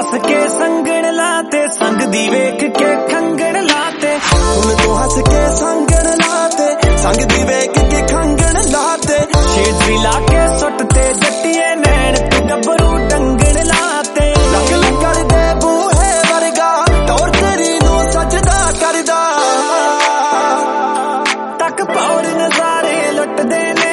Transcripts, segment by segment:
हस के संगण लाते संग दी वेख के खंगण लाते हुण तू हस के संगण लाते संग दी वेख के खंगण लाते शेजरी लाके सुटते जट्टिए नैन तू गबरू डंगण लाते रंग लकड़ दे बूहे वर्गा टोर तेरी नू सजदा करदा तक पौड़ नजारे लुटदे ने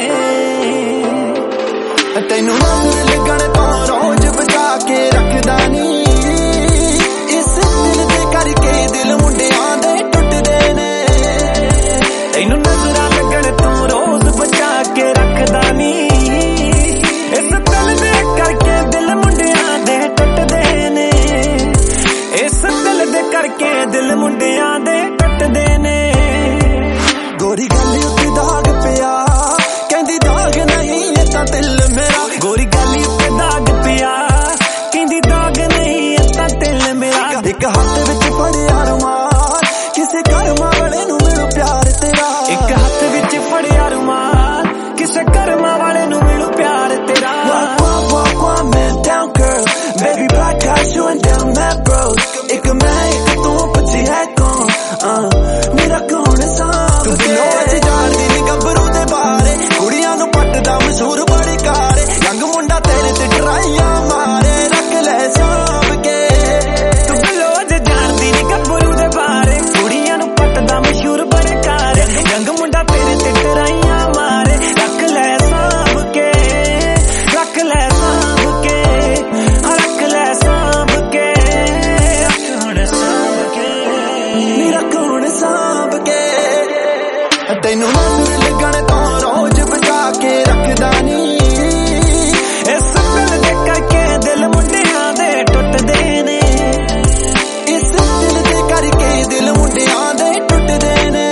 तैनू नजर लगण तो रोज बचा के रखदा नी इस दिल दे करके दिल मुंडियां दे टुटदे ने तैनू नजरां लगण तो रोज बचा के रखदा नी इस दिल दे करके दिल मुंडियां दे टुटदे ने इस दिल दे करके दिल मुंडियां दे टुटदे ने गोरी गली उत्ते दाग पिया कहंदी दाग नहीं ये तां दिल मेरा गोरी गली उत्ते दाग पिया कहंदी दाग नहीं ये तां दिल मेरा एक हाथ विच फड़िया रुमाल किसे कर्मा वाले नू मिलू प्यार तेरा एक हाथ विच फड़िया रुमाल किसे कर्मा वाले नू मिलू प्यार तेरा Walk man down girl baby black eyes showing down that bros एक मैं एक तू पची है कौन मेरा कौन सांभ तू बिनो अज जाणदी नी गबरू दे बारे कुड़ियां नू पटदा मशहूर बड़ी कारे यंग मुंडा तेरे ते डराइयां मारे रख ले सांभ के तू बिलो अज जाणदी नी गबरू दे बारे कुड़ियां नू पटदा मशहूर बड़े कारे यंग मुंडा तेरे ते डराइयां मारे रख ले सांभ के रख ले सांभ के रख ले सांभ के हुण सांभ के मेरा कौन सांभ के तैनू नजर लगण तो रोज बचा के रखदा नी इस दिल दे करके दिल मुंडियां दे टुटदे ने इस दिल दे करके दिल मुंडियां दे टुटदे ने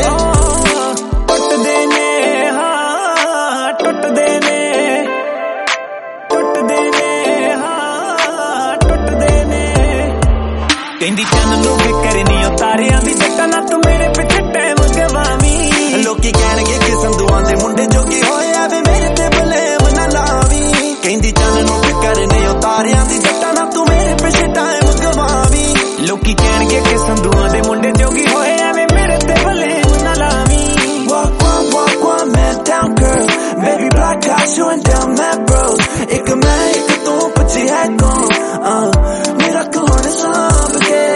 टुटदे ने हाँ टुटदे ने टुटदे ने हाँ टुटदे ने कहंदी चन्न नू फिकर नी उतारियां दी जट्टा ना तू मेरे पिछे टाइम गवावी लोकी कहणगे कि संधुआं दे मुंडे जोगी होया वे मेरे ते बलेम ना लावी कहंदी चन्न नू फिकर नी उतारियां दी जट्टा ना तू मेरे पिछे टाइम गवावी लोकी कहणगे कि संधुआं दे मुंडे जोगी होए एवें मेरे ते बलेम ना लावी walk one man down girl baby black eyes showing down that bros एक मैं एक तू पची है कौन मेरा कौन सांभ के